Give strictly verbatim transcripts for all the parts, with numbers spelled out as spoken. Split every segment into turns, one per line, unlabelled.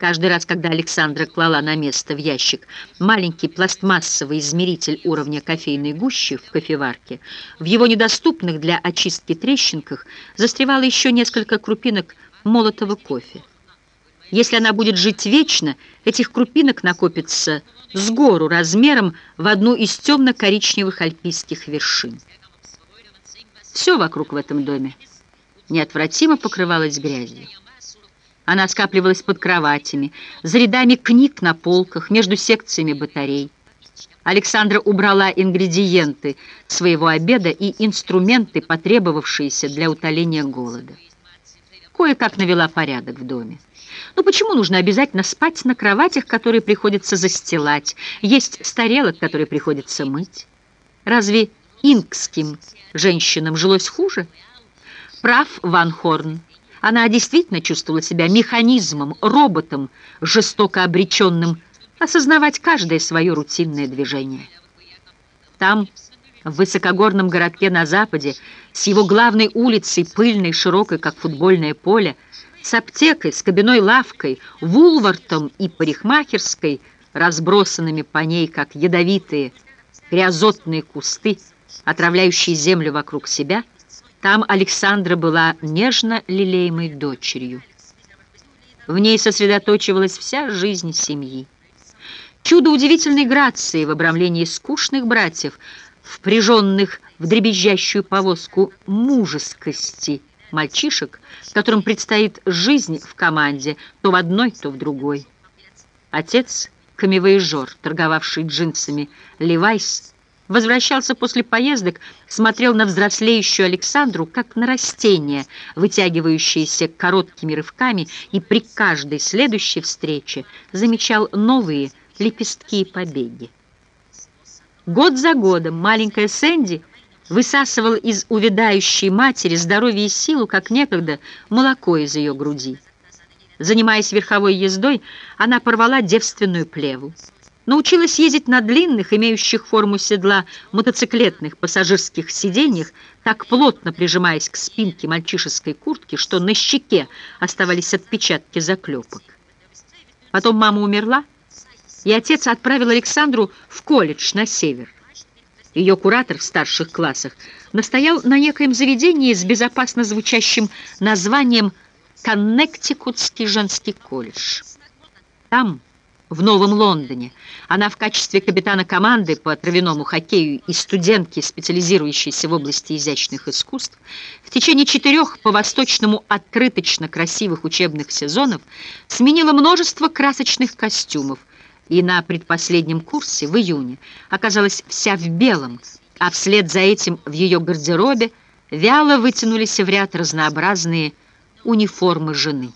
Каждый раз, когда Александра клала на место в ящик маленький пластмассовый измеритель уровня кофейной гущи в кофеварке, в его недоступных для очистки трещинках застревало еще несколько крупинок молотого кофе. Если она будет жить вечно, этих крупинок накопится с гору размером в одну из темно-коричневых альпийских вершин. Все вокруг в этом доме неотвратимо покрывалось грязью. Она скапливалась под кроватями, за рядами книг на полках, между секциями батарей. Александра убрала ингредиенты своего обеда и инструменты, потребовавшиеся для утоления голода. Кое-как навела порядок в доме. Но почему нужно обязательно спать на кроватях, которые приходится застилать, есть с тарелок, которые приходится мыть? Разве инкским женщинам жилось хуже? Прав Ван Хорн. Она действительно чувствовала себя механизмом, роботом, жестоко обреченным осознавать каждое свое рутинное движение. Там, в высокогорном городке на западе, с его главной улицей, пыльной, широкой, как футбольное поле, с аптекой, с кабиной лавкой, вулвартом и парикмахерской, разбросанными по ней, как ядовитые криозотные кусты, отравляющие землю вокруг себя, там Александра была нежно лелеемой дочерью. В ней сосредоточивалась вся жизнь семьи. Чудо удивительной грации в обрамлении скучных братьев, впряженных в дребезжащую повозку мужескости мальчишек, которым предстоит жизнь в команде то в одной, то в другой. Отец, камевояжер, торговавший джинсами Левайс, возвращался после поездок, смотрел на взрослеющую Александру, как на растение, вытягивающееся короткими рывками, и при каждой следующей встрече замечал новые лепестки и побеги. Год за годом маленькая Сэнди высасывала из увядающей матери здоровье и силу, как некогда молоко из ее груди. Занимаясь верховой ездой, она порвала девственную плеву. Научилась ездить на длинных, имеющих форму седла, мотоциклетных пассажирских сиденьях, так плотно прижимаясь к спинке мальчишеской куртки, что на щеке оставались отпечатки заклепок. Потом мама умерла, и отец отправил Александру в колледж на север. Ее куратор в старших классах настоял на некоем заведении с безопасно звучащим названием «Коннектикутский женский колледж». Там, в Новом Лондоне, она в качестве капитана команды по травяному хоккею и студентки, специализирующейся в области изящных искусств, в течение четырех по-восточному открыточно красивых учебных сезонов сменила множество красочных костюмов, и на предпоследнем курсе в июне оказалась вся в белом, а вслед за этим в ее гардеробе вяло вытянулись в ряд разнообразные униформы жены.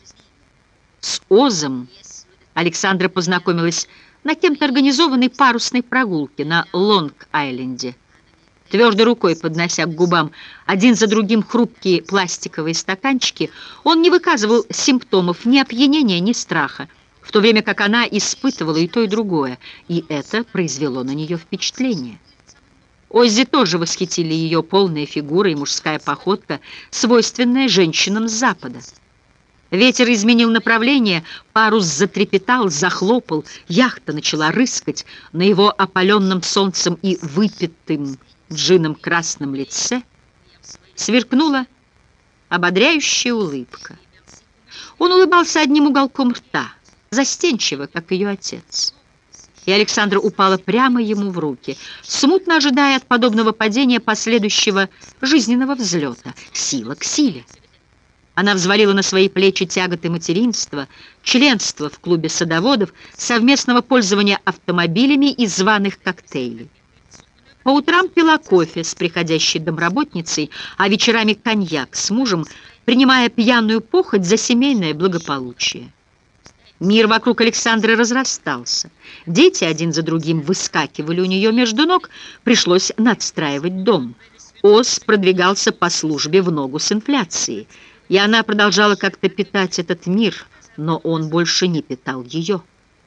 С Озом Александра познакомилась на кем-то организованной парусной прогулке на Лонг-Айленде. Твердой рукой поднося к губам один за другим хрупкие пластиковые стаканчики, он не выказывал симптомов ни опьянения, ни страха, в то время как она испытывала и то, и другое, и это произвело на нее впечатление. Оззи тоже восхитили ее полная фигура и мужская походка, свойственная женщинам с запада. Ветер изменил направление, парус затрепетал, захлопал, яхта начала рыскать, на его опаленном солнцем и выпитым джином красном лице сверкнула ободряющая улыбка. Он улыбался одним уголком рта, застенчиво, как ее отец. И Александра упала прямо ему в руки, смутно ожидая от подобного падения последующего жизненного взлета, сила к силе. Она взвалила на свои плечи тяготы материнства, членства в клубе садоводов, совместного пользования автомобилями и званых коктейлей. По утрам пила кофе с приходящей домработницей, а вечерами коньяк с мужем, принимая пьяную похоть за семейное благополучие. Мир вокруг Александры разрастался. Дети один за другим выскакивали у нее между ног, пришлось надстраивать дом. Оз продвигался по службе в ногу с инфляцией, и она продолжала как-то питать этот мир, но он больше не питал ее.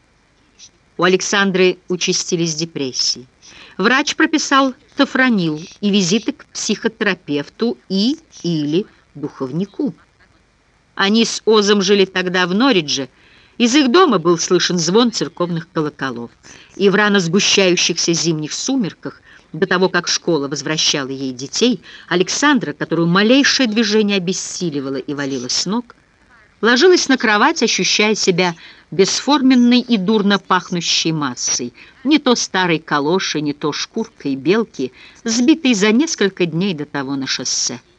У Александры участились депрессии. Врач прописал тофранил и визиты к психотерапевту и или духовнику. Они с Озом жили тогда в Норридже, Из их дома был слышен звон церковных колоколов, и в рано сгущающихся зимних сумерках, до того, как школа возвращала ей детей, Александра, которую малейшее движение обессиливало и валило с ног, ложилась на кровать, ощущая себя бесформенной и дурно пахнущей массой, не то старой калошей, не то шкуркой белки, сбитой за несколько дней до того на шоссе.